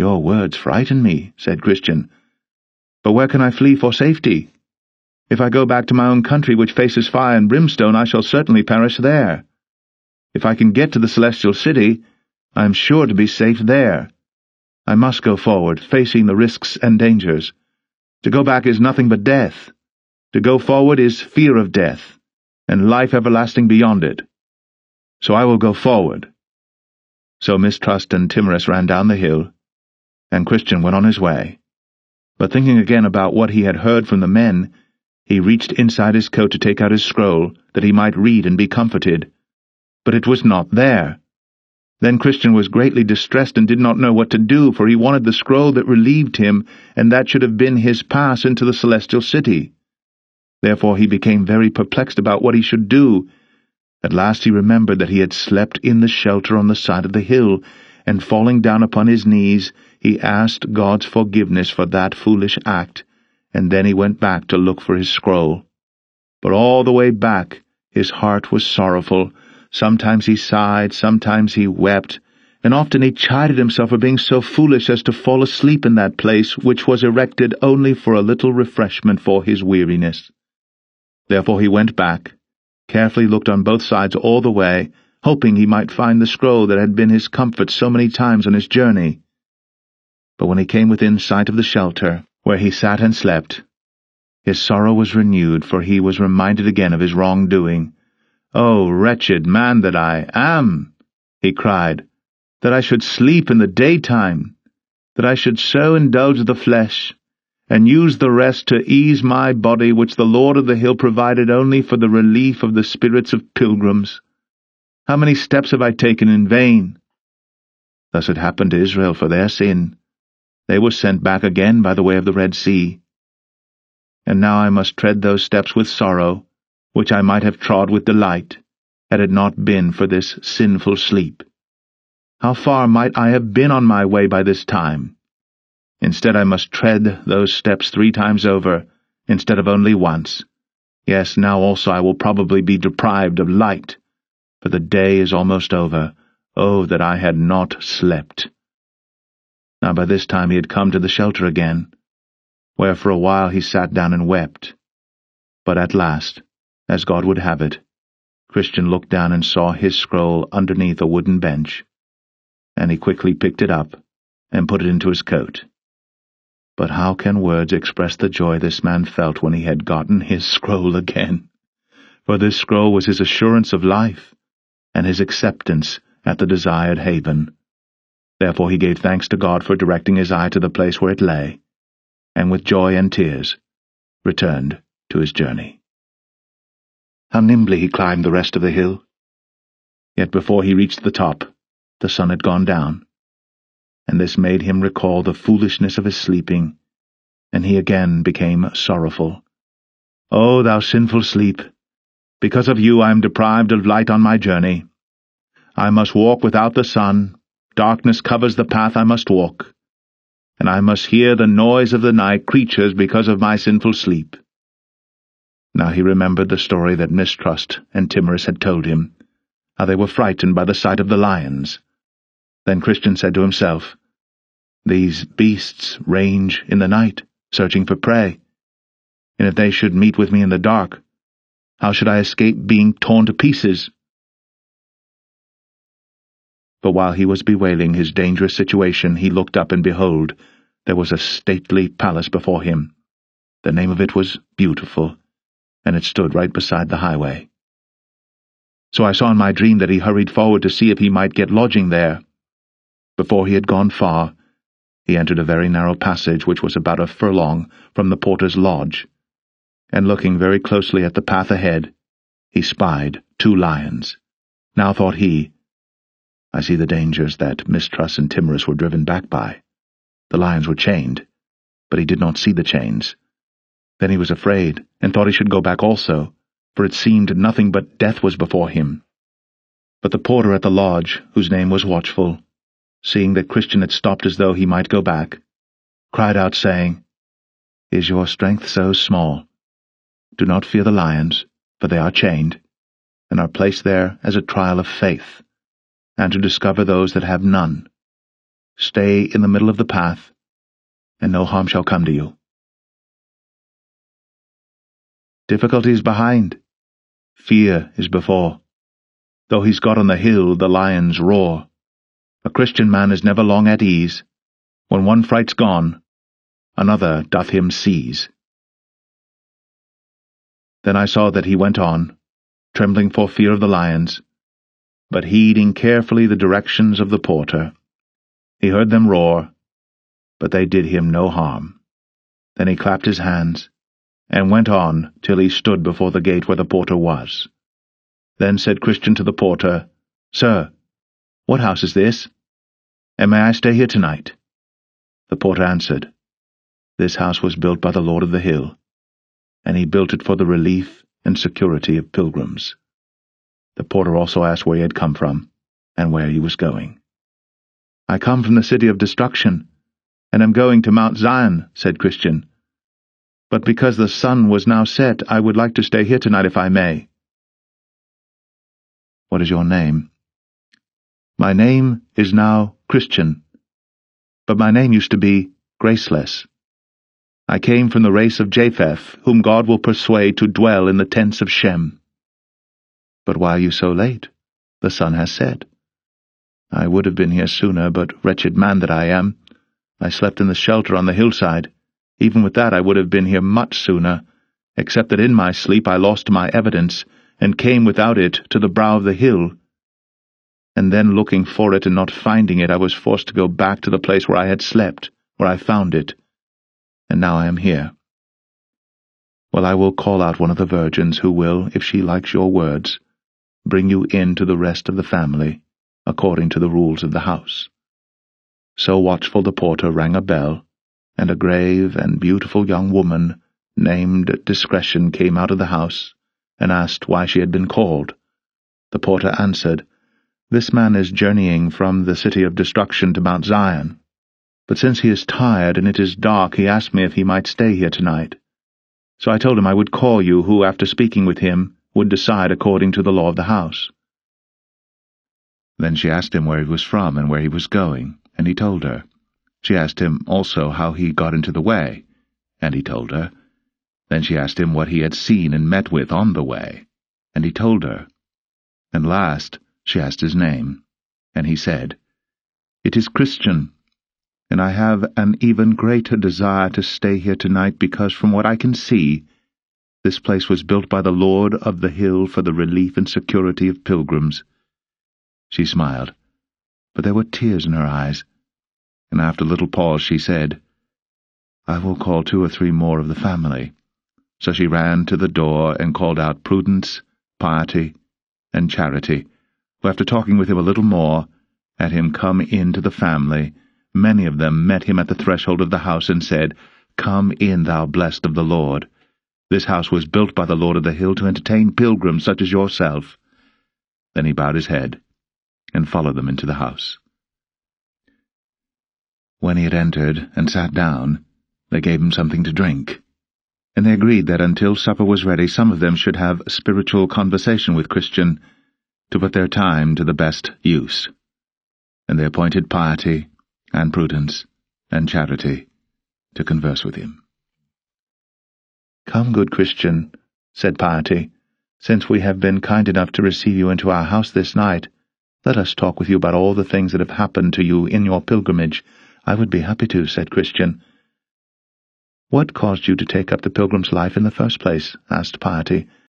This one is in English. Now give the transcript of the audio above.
"Your words frighten me," said Christian. "But where can I flee for safety? If I go back to my own country, which faces fire and brimstone, I shall certainly perish there. If I can get to the Celestial City, I am sure to be safe there. I must go forward, facing the risks and dangers. To go back is nothing but death. To go forward is fear of death, and life everlasting beyond it. So I will go forward." So Mistrust and Timorous ran down the hill, and Christian went on his way. But thinking again about what he had heard from the men, he reached inside his coat to take out his scroll, that he might read and be comforted. But it was not there. Then Christian was greatly distressed and did not know what to do, for he wanted the scroll that relieved him, and that should have been his pass into the Celestial City. Therefore he became very perplexed about what he should do. At last he remembered that he had slept in the shelter on the side of the hill, and falling down upon his knees, he asked God's forgiveness for that foolish act, and then he went back to look for his scroll. But all the way back his heart was sorrowful. Sometimes he sighed, sometimes he wept, and often he chided himself for being so foolish as to fall asleep in that place which was erected only for a little refreshment for his weariness. Therefore he went back, carefully looked on both sides all the way, hoping he might find the scroll that had been his comfort so many times on his journey. But when he came within sight of the shelter, where he sat and slept, his sorrow was renewed, for he was reminded again of his wrongdoing. "Oh, wretched man that I am," he cried, "that I should sleep in the daytime, that I should so indulge the flesh, and use the rest to ease my body, which the Lord of the hill provided only for the relief of the spirits of pilgrims. How many steps have I taken in vain?" Thus it happened to Israel for their sin. They were sent back again by the way of the Red Sea. And now I must tread those steps with sorrow, which I might have trod with delight, had it not been for this sinful sleep. How far might I have been on my way by this time? Instead, I must tread those steps 3 times over, instead of only once. Yes, now also I will probably be deprived of light, for the day is almost over. Oh, that I had not slept! Now by this time he had come to the shelter again, where for a while he sat down and wept. But at last, as God would have it, Christian looked down and saw his scroll underneath a wooden bench, and he quickly picked it up and put it into his coat. But how can words express the joy this man felt when he had gotten his scroll again? For this scroll was his assurance of life, and his acceptance at the desired haven. Therefore he gave thanks to God for directing his eye to the place where it lay, and with joy and tears returned to his journey. How nimbly he climbed the rest of the hill! Yet before he reached the top, the sun had gone down, and this made him recall the foolishness of his sleeping, and he again became sorrowful. "O thou sinful sleep! Because of you I am deprived of light on my journey. I must walk without the sun, darkness covers the path I must walk, and I must hear the noise of the night creatures because of my sinful sleep." Now he remembered the story that Mistrust and Timorous had told him, how they were frightened by the sight of the lions. Then Christian said to himself, "These beasts range in the night, searching for prey, and if they should meet with me in the dark, how should I escape being torn to pieces?" But while he was bewailing his dangerous situation, he looked up, and behold, there was a stately palace before him. The name of it was Beautiful, and it stood right beside the highway. So I saw in my dream that he hurried forward to see if he might get lodging there. Before he had gone far, he entered a very narrow passage which was about a furlong from the porter's lodge, and looking very closely at the path ahead, he spied 2 lions. Now thought he, I see the dangers that Mistrust and Timorous were driven back by. The lions were chained, but he did not see the chains. Then he was afraid, and thought he should go back also, for it seemed nothing but death was before him. But the porter at the lodge, whose name was Watchful, seeing that Christian had stopped as though he might go back, cried out, saying, "Is your strength so small? Do not fear the lions, for they are chained, and are placed there as a trial of faith, and to discover those that have none. Stay in the middle of the path, and no harm shall come to you. Difficulties behind, fear is before. Though he's got on the hill, the lions roar. A Christian man is never long at ease. When one fright's gone, another doth him seize. Then I saw that he went on, trembling for fear of the lions, but heeding carefully the directions of the porter. He heard them roar, but they did him no harm. Then he clapped his hands, and went on till he stood before the gate where the porter was. Then said Christian to the porter, "Sir, what house is this? And may I stay here tonight?" The porter answered, "This house was built by the Lord of the Hill, and he built it for the relief and security of pilgrims." The porter also asked where he had come from, and where he was going. "I come from the city of destruction, and am going to Mount Zion," said Christian. "But because the sun was now set, I would like to stay here tonight if I may." "What is your name?" "My name is now Christian, but my name used to be Graceless. I came from the race of Japheth, whom God will persuade to dwell in the tents of Shem." "But why are you so late? The sun has set." "I would have been here sooner, but wretched man that I am, I slept in the shelter on the hillside. Even with that I would have been here much sooner, except that in my sleep I lost my evidence, and came without it to the brow of the hill. And then, looking for it and not finding it, I was forced to go back to the place where I had slept, where I found it. And now I am here. Well, I will call out one of the virgins, who will, if she likes your words, bring you in to the rest of the family, according to the rules of the house." So watchful the porter rang a bell, and a grave and beautiful young woman named Discretion came out of the house, and asked why she had been called. The porter answered, "This man is journeying from the city of destruction to Mount Zion. But since he is tired and it is dark, he asked me if he might stay here tonight. So I told him I would call you, who, after speaking with him, would decide according to the law of the house." Then she asked him where he was from and where he was going, and he told her. She asked him also how he got into the way, and he told her. Then she asked him what he had seen and met with on the way, and he told her. And last she asked his name, and he said, "It is Christian, and I have an even greater desire to stay here tonight because, from what I can see, this place was built by the Lord of the Hill for the relief and security of pilgrims." She smiled, but there were tears in her eyes, and after a little pause she said, "I will call 2 or 3 more of the family." So she ran to the door and called out Prudence, Piety, and Charity, who, after talking with him a little more, had him come into the family. Many of them met him at the threshold of the house and said, "Come in, thou blessed of the Lord. This house was built by the Lord of the Hill to entertain pilgrims such as yourself." Then he bowed his head and followed them into the house. When he had entered and sat down, they gave him something to drink, and they agreed that until supper was ready some of them should have spiritual conversation with Christian, to put their time to the best use. And they appointed Piety and Prudence and Charity to converse with him. "Come, good Christian," said Piety, "since we have been kind enough to receive you into our house this night, let us talk with you about all the things that have happened to you in your pilgrimage." "I would be happy to," said Christian. "What caused you to take up the pilgrim's life in the first place?" asked Piety.